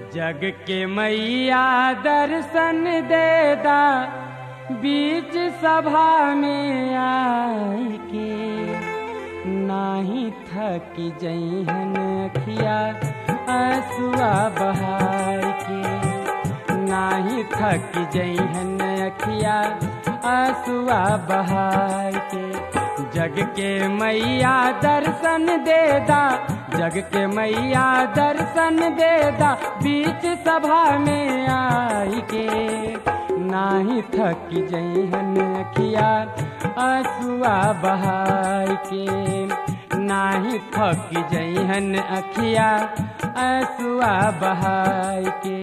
जग के मैया दर्शन देदा बीच सभा में आई के, नाही थक जइहन अखिया आंसुआ बहाय के, नाही थक जइहन अखिया आंसुआ बहाय के। जग के मैया दर्शन देदा, जग के मैया दर्शन देदा बीच सभा में आई के, नाही थक जइहन अखिया आंसुआ बहाय के, नाही थक जइहन अखिया आंसुआ बहाय के।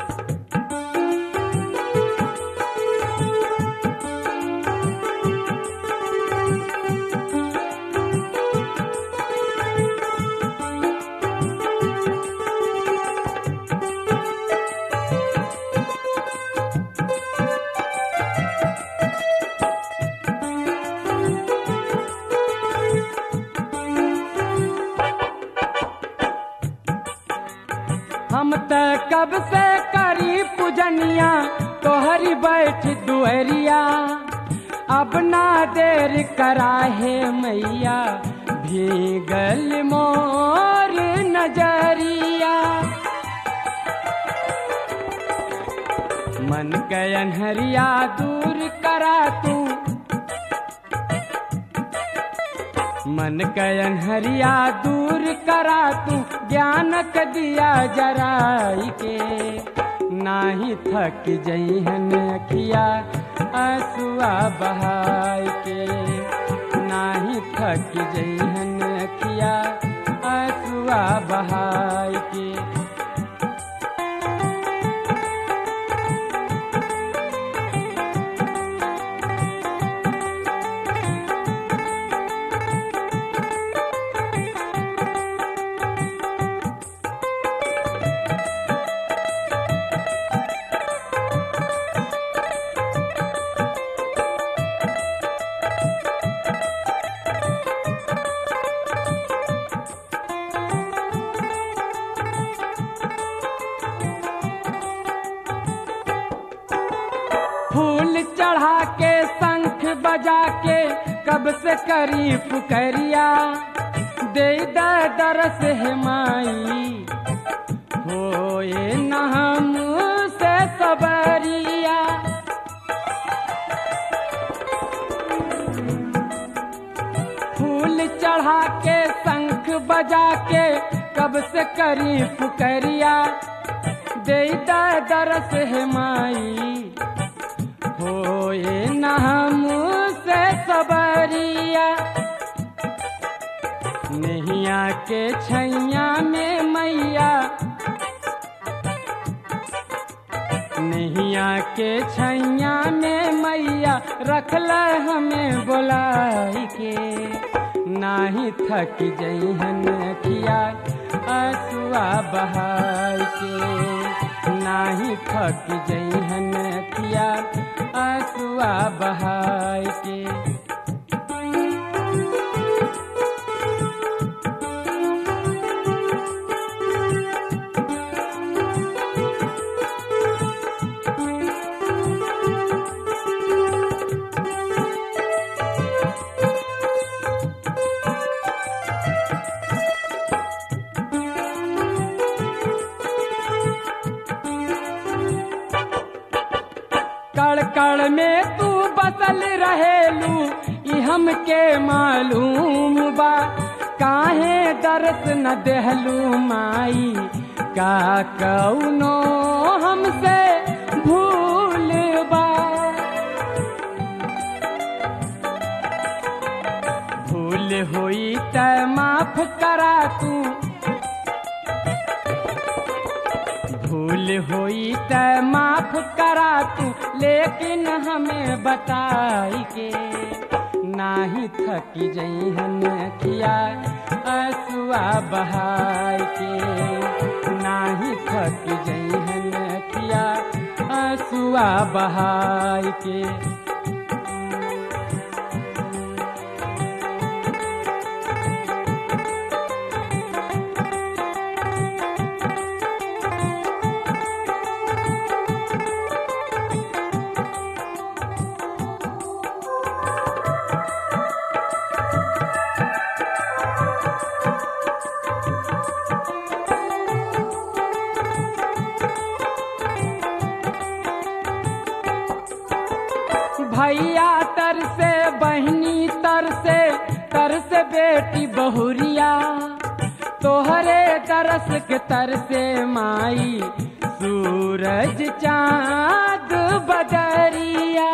हम त कब से करी पूजनिया तोहरी बैठ दुअरिया, अब ना देर कराहे मैया भीगल मोर नजरिया। मन के अनहरिया दूर करा तू, मन के अनहरिया दूर करा तू, ज्ञानक दिया जराई के, नाही थक जइहन अखिया आंसुआ बहाय के, नाही थक जइहन अखिया आंसुआ बहाय के। फूल चढ़ा के शंख बजा के कब से करी पुकरिया, दे दरस है माई होए न हम से सबरिया। फूल चढ़ा के शंख बजा के कब से करी पुकरिया, दे दरस है माई होए न हम से सबरिया। नैया के छैया में मैया, नैया के छैया में मैया रखल हमें बोलाई के, नाही थक जइहन अखिया आंसुआ बहाय के, नाही थक जइहन अखिया आंसुआ बहाय के। कड़ कड़ में तू बसल रहेलू ई हमके मालूम बा, काहे दर्द न देहलू माई का कौनो हमसे भूल बा। भूल होई त माफ करा तू, भूल होई त माफ करा तू, लेकिन हमें बताई के, नाही थक जइहन अखिया आंसुआ बहाय के, नाही थक जइहन अखिया आंसुआ बहाय के। तरसे बहनी तरसे तरसे बेटी बहुरिया तोहरे तरस के तरसे माई सूरज चाँद बदरिया।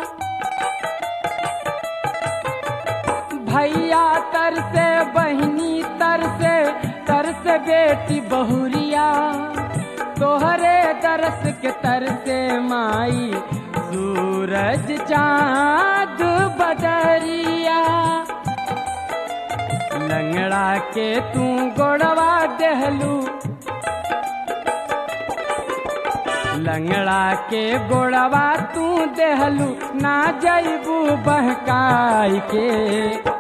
भैया तरसे बहनी तरसे तरसे बेटी बहुरिया तोहरे तरस के तरसे माई सूरज चाँद बदरिया। लंगड़ा के तू गोड़वा देहलू लंगड़ा के गोड़वा तू देहलू ना जैबू बहकाई के।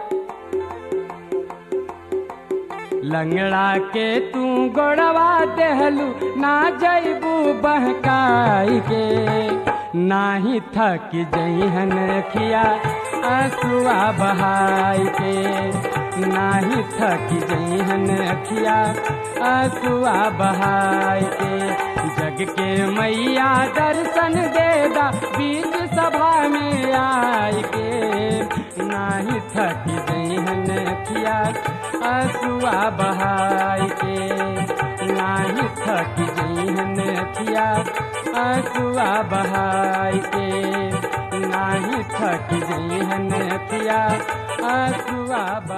लंगड़ा के तू गोड़वा देहलू ना जैबू बहकाई के। नाही थक जइहन अखिया आंसुआ बहाई के। नाही थक जइहन अखिया आंसुआ बहाई के। जग के मैया दर्शन देदा बीच सभा में आई के। नाही थक जइहन अखिया आंसुआ बहाई के। नाही थक जइहन अखिया आंसुआ बहाई के। नाही थक जइहन अखिया आंसुआ